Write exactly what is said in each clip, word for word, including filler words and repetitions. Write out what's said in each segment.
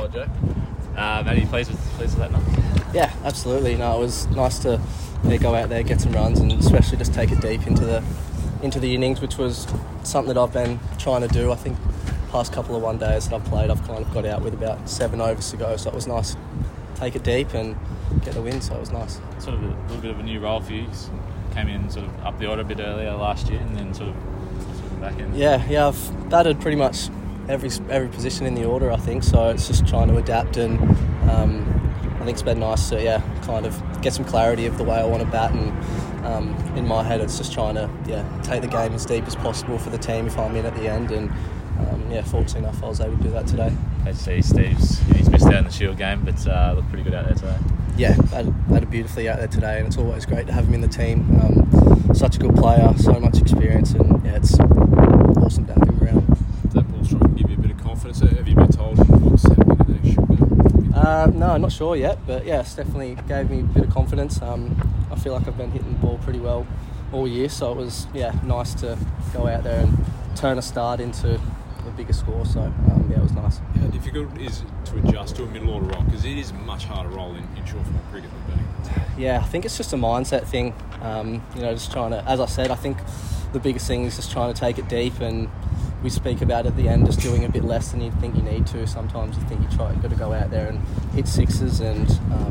joke. Um, are you pleased with, pleased with that night? Yeah, absolutely. No, it was nice to yeah, go out there, get some runs, and especially just take it deep into the into the innings, which was something that I've been trying to do. I think past couple of one days that I've played, I've kind of got out with about seven overs to go, so it was nice to take it deep and get the win, so it was nice. Sort of a little bit of a new role for you. You came in sort of up the order a bit earlier last year and then sort of, sort of back in. Yeah, yeah, I've batted pretty much every every position in the order, I think, so it's just trying to adapt, and um, I think it's been nice to yeah kind of get some clarity of the way I want to bat, and um, in my head it's just trying to yeah take the game as deep as possible for the team if I'm in at the end, and um, yeah, fortunately enough I was able to do that today. I see Steve's he's missed out in the Shield game, but uh, looked pretty good out there today. Yeah, batted, batted beautifully out there today, and it's always great to have him in the team. Um, such a good player, so much experience, and yeah, it's awesome to have him around. Does that ball strike give you a bit of confidence? Have you been told what's happening at the Shield? Uh, no, not sure yet, but yeah, it's definitely gave me a bit of confidence. Um, I feel like I've been hitting the ball pretty well all year, so it was yeah nice to go out there and turn a start into a bigger score. So um, yeah, it was nice. How difficult is it to adjust to a middle order role? Because it is a much harder role in, in short form cricket than batting. Yeah, I think it's just a mindset thing. Um, you know, just trying to, as I said, I think the biggest thing is just trying to take it deep, and we speak about at the end just doing a bit less than you think you need to. Sometimes you think you try, you've got to go out there and hit sixes, and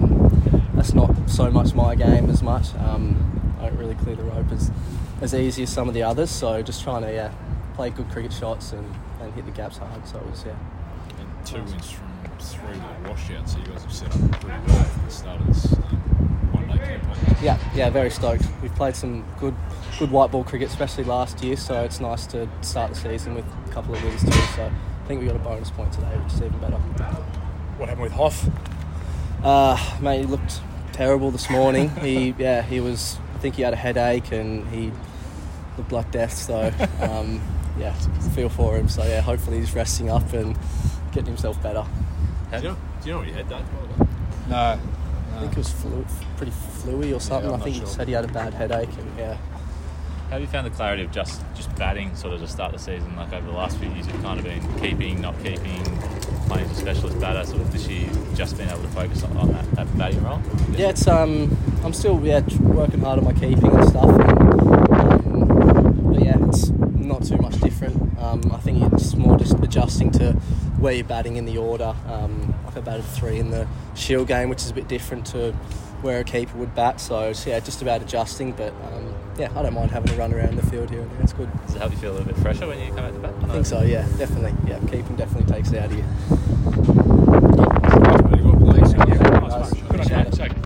um, that's not so much my game as much. Um, I don't really clear the rope as, as easy as some of the others, so just trying to yeah play good cricket shots and, and hit the gaps hard. So it was yeah. And two wins from three little washouts, so you guys have set up pretty well for the start of this um, one-day campaign. Yeah, yeah, very stoked. We've played some good, good white ball cricket, especially last year. So it's nice to start the season with a couple of wins too. So I think we got a bonus point today, which is even better. What happened with Hoff? Uh, mate, he looked terrible this morning. he, yeah, he was. I think he had a headache and he looked like death. So, um, yeah, feel for him. So yeah, hopefully he's resting up and getting himself better. Do you know, do you know what he had, Dave? No. I think it was flu- pretty fluey or something. Yeah, I think sure. he said he had a bad headache, and yeah. How have you found the clarity of just, just batting sort of to start the season? Like over the last few years you've kind of been keeping, not keeping, playing as a specialist batter. Sort of this year you've just been able to focus on, on that, that batting role? Yeah, it's um, I'm still yeah working hard on my keeping and stuff. And, um, but yeah, it's not too much different. Um, I think it's more just adjusting to where you're batting in the order. Um, like I batted three in the Shield game, which is a bit different to where a keeper would bat. So it's, yeah, just about adjusting. But um, yeah, I don't mind having a run around the field here and there. It's good. Does it help you feel a little bit fresher when you come out to bat? I think so. Yeah, definitely. Yeah, keeping definitely takes it out of you.